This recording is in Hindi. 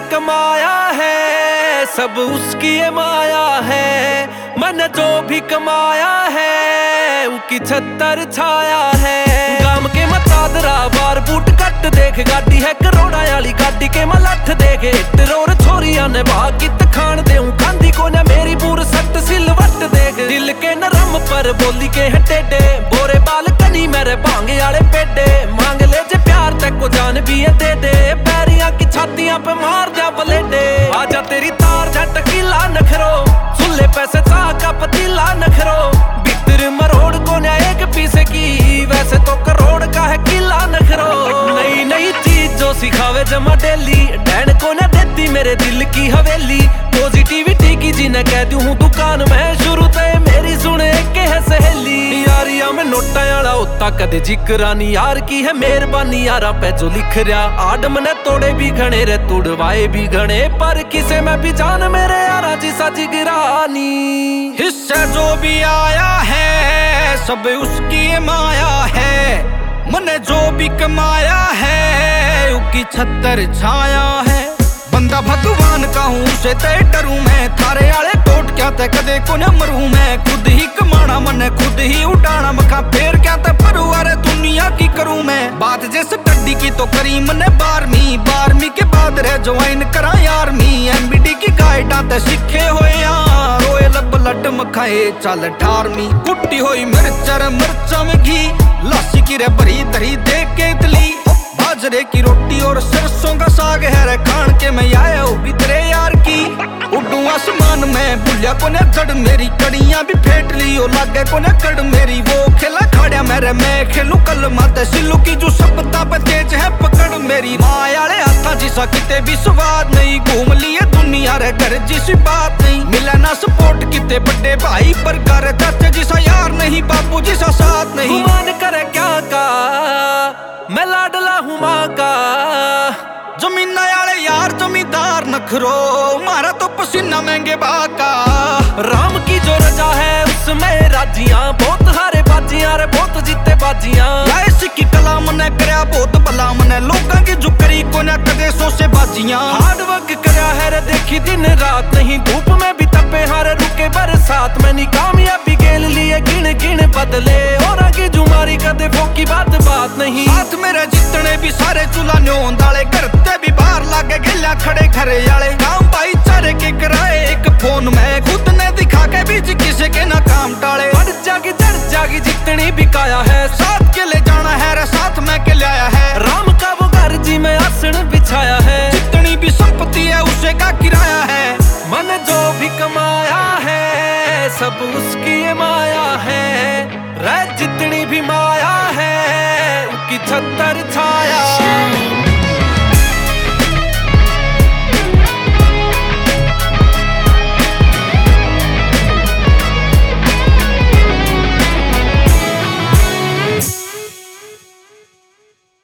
कमाया है सब उसकी ये माया है। मैंने जो भी कमाया है उसकी छत्तर छाया है। गाम के मतादरा बार बूट कट देख गाड़ी है करोड़ा वाली गाड़ी के मलठ देखे रोर छोरिया ने भागित खान दे खांदी को ना मेरी बूर सट सिलवट देख दिल के नरम पर बोली के है टेढ़े बोरे बाल कनी मेरे भांगे वाले पेडे मांग ले जे प्यार तक को जान भी है दे दे पैरियां की छातियां पे मार दिया बलेडे आजा तेरी तार झट किला नखरो सुले पैसे चाह का पतीला नखरो भीतर मरोड़ को ना एक पीसे की वैसे तो करोड़ का है किला नखरो। नई नई चीज जो सिखावे जमा डेली डैन को ना देती मेरे दिल की हवेली पॉजिटिविटी की जिन्हें कह दूं हूँ दुकान में शुरू ते मेरी सुने के है सहेली यारिया में नोटा वाला होता कदे जिक्रा नी यार की है मेहरबानी यारा पे जो लिख रहा आडम ने तोड़े भी घने रे तुड़वाए भी घने पर किसे में भी जान मेरे यारा जिसा जिगरानी हिस्सा जो भी आया है सब उसकी माया है। मैंने जो भी कमाया है उसकी छत्तर छाया है। बंदा भगवान का हूँ उसे तय डरूं मैं थारे आले टोट क्या तय कदे को न मरूं मैं खुद ही कमाना मन खुद ही उठाना मखा फेर क्या तय परिवार दुनिया की करूं मैं बात जैसे टड्डी की तो करी मने 12वीं के बाद रह ज्वाइन करा आर्मी एमबीडी की गाइडां ते सीखे होए यार रोयल ब्लड मखाए चल 18वीं कुट्टी होई मिर्चा में घी लस्सी की रे भरी धरी देख के इतली बाजरे की रोटी और सरसों का साग है रे खान के मैं आया हूँ तेरे यार की उड़ू आसमान में भूलिया को ने जड़ मेरी कड़ियां भी फेंट ली ओ लागे को ने कड़ मेरी वो खेला खाड़िया मेरे मैं खेलू कल माते सिल्लू की जो शब्दा पे तेज है पकड़ मेरी माया वाले हाथा जिसा किते भी स्वाद नहीं घूम लिए दुनिया रे घर जिसी बात नहीं मिला ना सपोर्ट किते बड़े भाई पर घर चाचे जिसा यार नहीं बापू जिसा साथ नहीं मान करे क्या का मैं लाडला हूँ माँ का जमीना वाले यार जमींदार नखरो मारा तो पसीना महंगे बाका राम की जो रजा है उसमें राजियां बहुत हारे बाजियां रे बहुत जीते बाजियां की कलाम ने करया बहुत भला मने लोगों की जो करी को न कदे सो से बाजियां हार्ड वर्क करया है रे देखी दिन रात नहीं धूप में भी तपे हारे रुके बरसात में नहीं कामयाबी गेल लिए गिन गिन बदले और आगे जुमारी कदे फोकी बात नहीं साथ मेरे जितने भी सारे चूल्हा न्यों दाले करते भी बाहर लागे गिल्ला खड़े खरे वाले काम भाईचारे के कराए एक फोन में खुद ने दिखा के बीच किसी के ना काम टाले बढ़ जागी चढ़ जागी जितनी भी काया है साथ के ले जाना है रे साथ में के लाया है राम का वो घर जी में आसन बिछाया है जितनी भी संपत्ति है उसे का किराया है। मैंने जो भी कमाया है सब उसकी ये माया है रह जितनी भी माया है उसकी छत्तर छाया